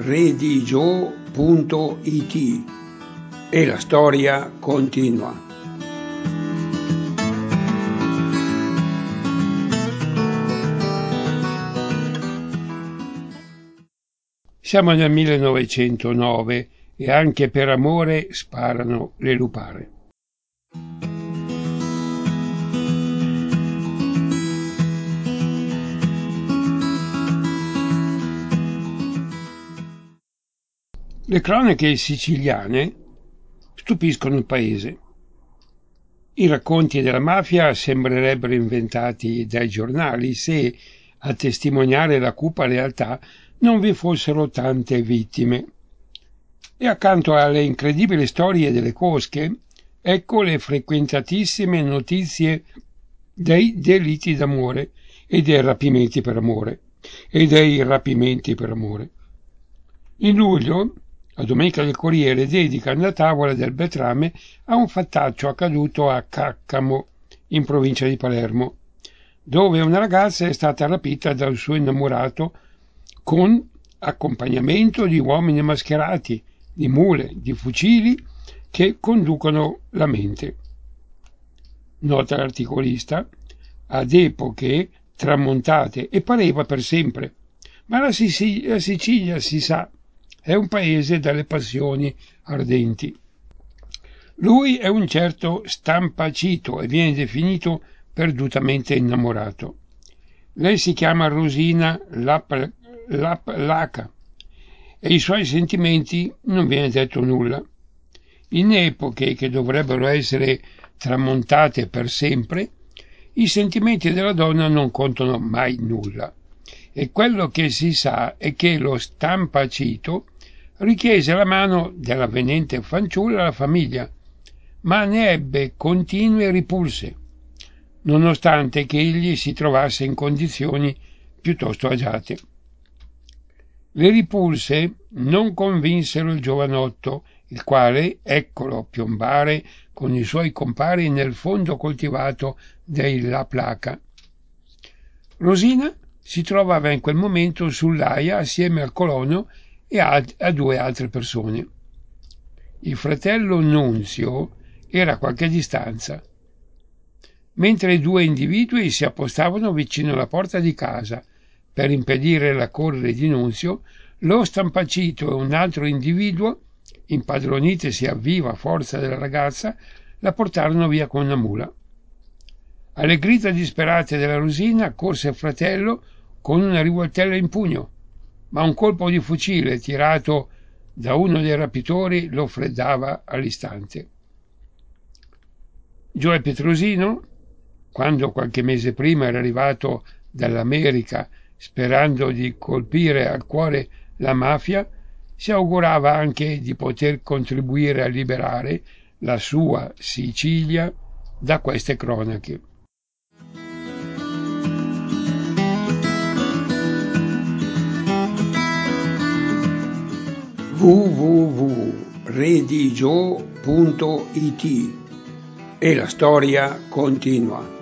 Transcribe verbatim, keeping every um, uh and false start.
redigio punto it e la storia continua. Siamo nel millenovecentonove e anche per amore sparano le lupare. Le cronache siciliane stupiscono il paese. I racconti della mafia sembrerebbero inventati dai giornali se, a testimoniare la cupa realtà, non vi fossero tante vittime. E accanto alle incredibili storie delle cosche, ecco le frequentatissime notizie dei delitti d'amore e dei rapimenti per amore e dei rapimenti per amore. In luglio, la Domenica del Corriere dedica una tavola del Betrame a un fattaccio accaduto a Caccamo, in provincia di Palermo, dove una ragazza è stata rapita dal suo innamorato con accompagnamento di uomini mascherati, di mule, di fucili che conducono la mente. Nota l'articolista, ad epoche tramontate e pareva per sempre, ma la Sicilia, la Sicilia si sa, è un paese dalle passioni ardenti. Lui è un certo Stampacito e viene definito perdutamente innamorato. Lei si chiama Rosina Lap, Lap, Laca e i suoi sentimenti non viene detto nulla. In epoche che dovrebbero essere tramontate per sempre, i sentimenti della donna non contano mai nulla. E quello che si sa è che lo Stampacito richiese la mano dell'avvenente fanciulla alla famiglia, ma ne ebbe continue ripulse, nonostante che egli si trovasse in condizioni piuttosto agiate. Le ripulse non convinsero il giovanotto, il quale, eccolo piombare con i suoi compari nel fondo coltivato dei La Placa. Rosina si trovava in quel momento sull'Aia assieme al colono e a, a due altre persone. Il fratello Nunzio era a qualche distanza, mentre i due individui si appostavano vicino alla porta di casa per impedire la correre di Nunzio. Lo Stampacito e un altro individuo, impadronitesi a viva forza della ragazza, la portarono via con una mula. Alle grida disperate della Rosina corse il fratello con una rivoltella in pugno, ma un colpo di fucile tirato da uno dei rapitori lo freddava all'istante. Joe Petrosino, quando qualche mese prima era arrivato dall'America sperando di colpire al cuore la mafia, si augurava anche di poter contribuire a liberare la sua Sicilia da queste cronache. w w w punto redigio punto it e la storia continua.